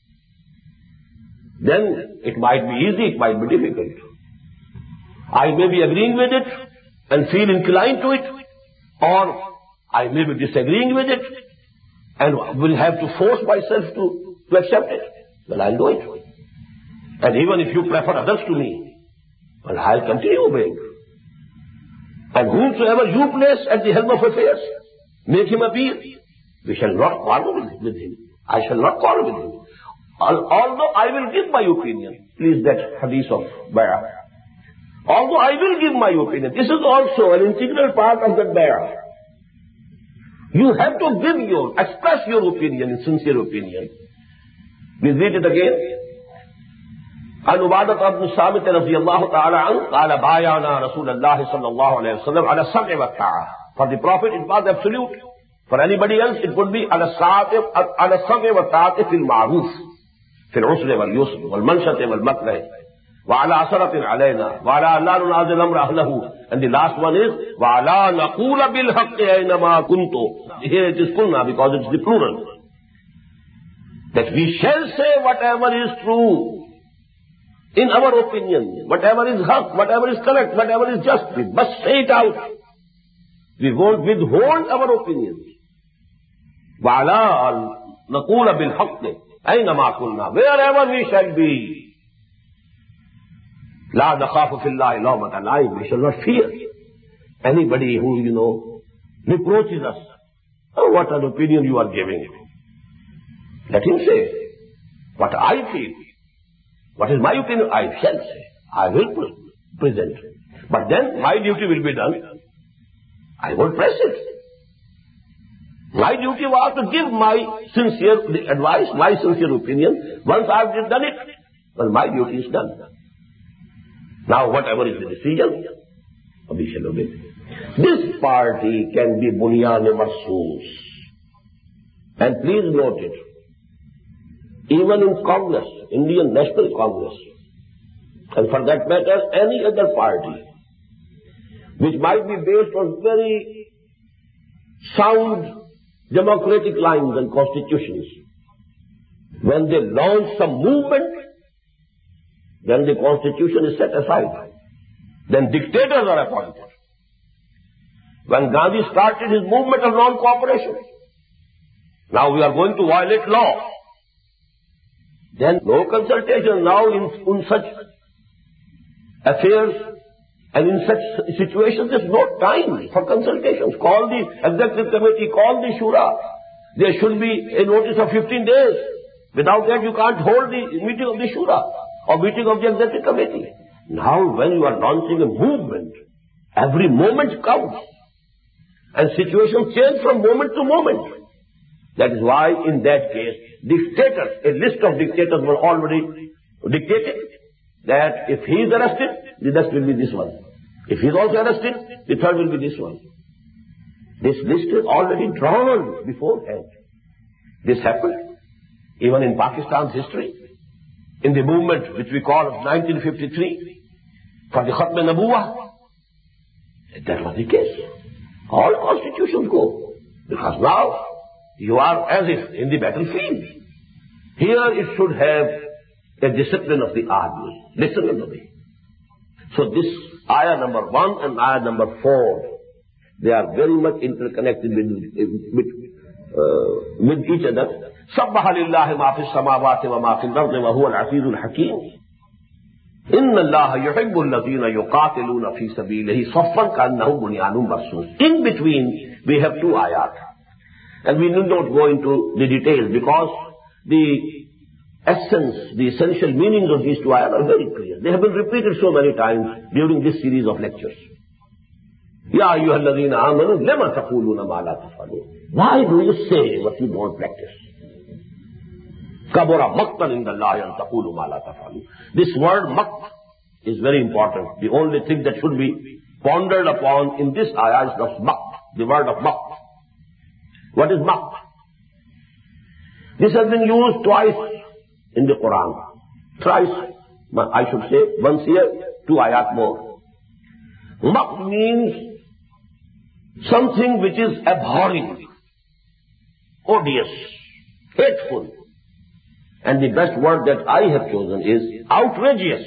Then it might be easy, it might be difficult. I may be agreeing with it and feel inclined to it, or I may be disagreeing with it and will have to force myself to accept it. Well, I'll do it. And even if you prefer others to me, well, I'll continue obeying. And whomsoever you place at the helm of affairs, make him appear. We shall not quarrel with him. I shall not quarrel with him. Although I will give my opinion. Please, that hadith of bay'ah. Although I will give my opinion, this is also an integral part of that bay'ah. You have to express your opinion, sincere opinion. Please read it again. عن عبادة بن الصامت رضي الله تعالى عنه قال بايعنا رسول الله صلى الله عليه وسلم على السمع والطاعة. For the Prophet it was absolute. For anybody else it would be على السمع والطاعة في المعروف في العسر واليسر والمنشة والمكره وَعَلَىٰ أَثَرَةٍ عَلَيْنَا وَعَلَىٰ أَلَّا نُنَازِلَ أَمْرَ أَهْلَهُ. And the last one is وَعَلَىٰ نَقُولَ بِالْحَقِّ أَيْنَمَا كُنْتُمْ. Here it is kulna because it's the plural. That we shall say whatever is true in our opinion, whatever is haq, whatever is correct, whatever is just. We must say it out. We won't withhold our opinions. وَعَلَىٰ نَقُولَ بِالْحَقِّ أَيْنَمَا كُنَّا. Wherever we shall be. لَا نَخَافُ فِي اللَّهِ لَوْمَةَ لَائِمٍ. We shall not fear anybody who, reproaches us. Oh, what an opinion you are giving. Let him say what I feel. What is my opinion? I shall say. I will present. But then my duty will be done. I won't press it. My duty was to give my sincere advice, my sincere opinion. Once I have done it, well, my duty is done. Now, whatever is the decision, we shall obey. This party can be Bunyan-e Marsoos. And please note it. Even in Congress, Indian National Congress, and for that matter, any other party, which might be based on very sound democratic lines and constitutions, when they launch some movement, then the constitution is set aside. Then dictators are appointed. When Gandhi started his movement of non-cooperation, now we are going to violate law. Then no consultation. Now in such affairs and in such situations, there's no time for consultations. Call the executive committee, call the shura. There should be a notice of 15 days. Without that, you can't hold the meeting of the shura or meeting of the executive committee. Now, when you are launching a movement, every moment counts. And situations change from moment to moment. That is why, in that case, dictators, a list of dictators were already dictated that if he is arrested, the next will be this one. If he is also arrested, the third will be this one. This list is already drawn beforehand. This happened even in Pakistan's history, in the movement which we call 1953 for the Khatm Nabuwah. That was the case. All constitutions go, because now you are as if in the battlefield. Here it should have a discipline of the army. Listen to me. So this ayah number 1 and ayah number 4, they are very much interconnected with each other. سَبَّحَ لِلَّهِ مَا فِي السَّمَاوَاتِ وَمَا فِي الْأَرْضِ وَهُوَ الْعَزِيزُ الْحَكِيمُ إِنَّ اللَّهَ يُحِبُّ الَّذِينَ يُقَاتِلُونَ فِي سَبِيلِهِ صَفًّا كَأَنَّهُمْ بُنْيَانٌ مَرْصُوصٌ. In between, we have 2 ayat. And we need not go into the details because the essence, the essential meanings of these 2 ayat are very clear. They have been repeated so many times during this series of lectures. Ya ayyuhalladhina amanu lama taquluna ma la taf'alun. Why do you say what you don't practice? Kabura maqtan indallahi an taqulu ma la taf'alun. This word maqt is very important. The only thing that should be pondered upon in this ayah is the maqt, the word of maqt. What is maqt? This has been used twice in the Quran. Thrice, I should say, once here, 2 ayat more. Maqt means something which is abhorring, odious, hateful. And the best word that I have chosen is outrageous.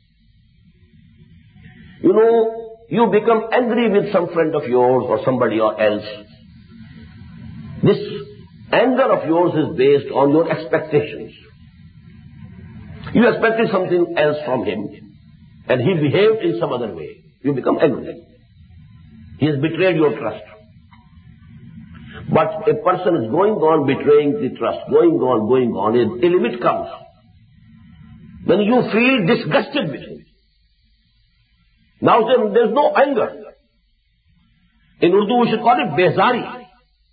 You become angry with some friend of yours or somebody else. This anger of yours is based on your expectations. You expected something else from him, and he behaved in some other way. You become angry. He has betrayed your trust. But a person is going on betraying the trust, going on, a limit comes. Then you feel disgusted with him. Now there is no anger. In Urdu we should call it bezari.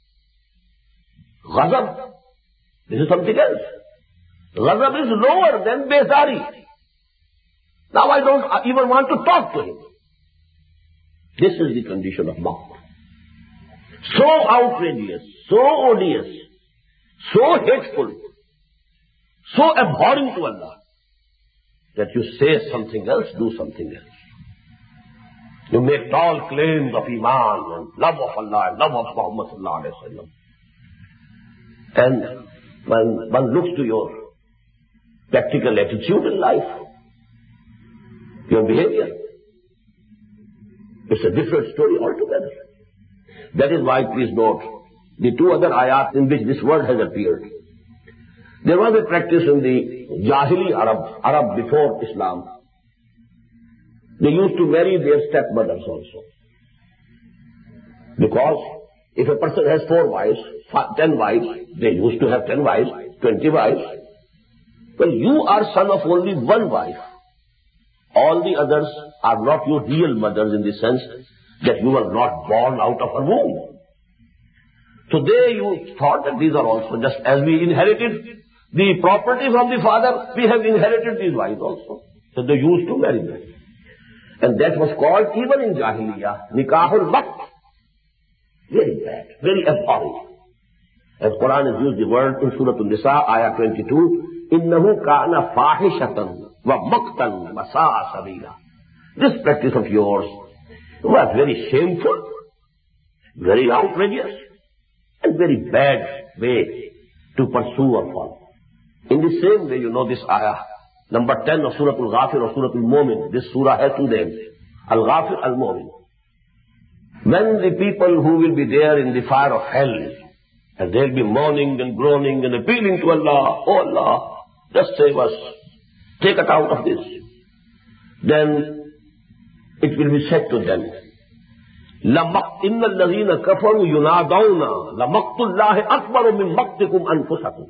Ghazab. This is something else. Ghazab is lower than bezari. Now I don't even want to talk to him. This is the condition of maqt. So outrageous, so odious, so hateful, so abhorring to Allah, that you say something else, do something else. You make tall claims of Iman and love of Allah and love of Muhammad sallallahu alaihi wasallam. And when one looks to your practical attitude in life, your behavior, it's a different story altogether. That is why, please note, the two other ayat in which this word has appeared. There was a practice in the Jahili Arab before Islam. They used to marry their stepmothers also. Because if a person has 4 wives, 10 wives, they used to have 10 wives, 20 wives. Well, you are son of only one wife. All the others are not your real mothers in the sense that you were not born out of her womb. So you thought that these are also, just as we inherited the property from the father, we have inherited these wives also. So they used to marry them. And that was called, even in Jahiliyyah, Nikahul Waqt. Very bad, very abhorrent. As Quran has used the word in Surah An-Nisa, ayah 22, إِنَّهُ كَانَ فَاحِشَةً وَمَقْتًا وَسَاءَ سَبِيلًا. This practice of yours was very shameful, very outrageous, and very bad way to pursue a follow. In the same way, you know this ayah, number 10 of Surah Al-Ghafir or Surah Al-Mu'min. This surah has 2 names, Al-Ghafir, Al-Mu'min. When the people who will be there in the fire of hell, and they'll be mourning and groaning and appealing to Allah, oh Allah, just save us, take us out of this. Then it will be said to them, إِنَّ الَّذِينَ كَفَرُوا يُنَادَوْنَا لَمَقْتُ اللَّهِ أَكْبَرُ مِنْ مَقْتِكُمْ أَنفُسَكُمْ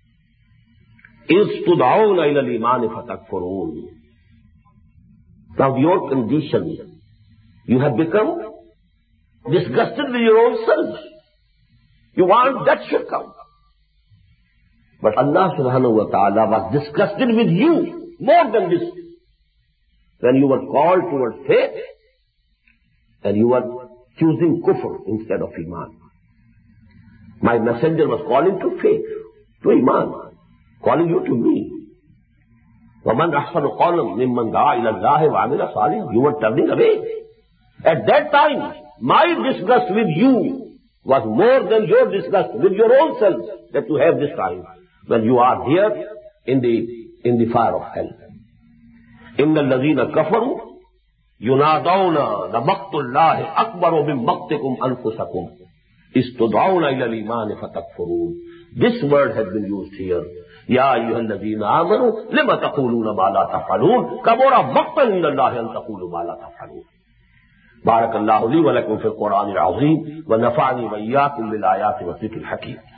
إِذْ تُدْعَوْنَ إِلَى الْإِيمَانِ فَتَكْفُرُونَ. Now your condition, you have become disgusted with your own selves. You want that should come. But Allah subhanahu wa ta'ala was disgusted with you more than this. When you were called towards faith, and you were choosing kufr instead of iman. My messenger was calling to faith, to iman, calling you to me. وَمَنْ أَحْسَنُ قَوْلًا مِمَّنْ دَعَا إِلَى اللَّهِ وَعَمِلَ صَالِحًا. You were turning away. At that time, my disgust with you was more than your disgust with your own self that you have this time when you are here in the fire of hell. إِنَّ الَّذِينَ كَفَرُوا يُنَادَوْنَ لَمَقْتُ اللَّهِ أَكْبَرُ مِنْ مَقْتِكُمْ أَنفُسَكُمْ إِذْ تُدْعَوْنَ إِلَى الْإِيمَانِ فَتَكْفُرُونَ. This word has been used here. يَا أَيُّهَا الَّذِينَ آمَنُوا لِمَ تَقُولُونَ مَا لَا تَفْعَلُونَ كَبُرَ مَقْتًا عِندَ اللَّهِ أَن تَقُولُوا مَا لَا تَفْعَلُونَ. بارك الله لي ولكم في القرآن العظيم ونفعني وإياكم بالآيات والذكر الحكيم.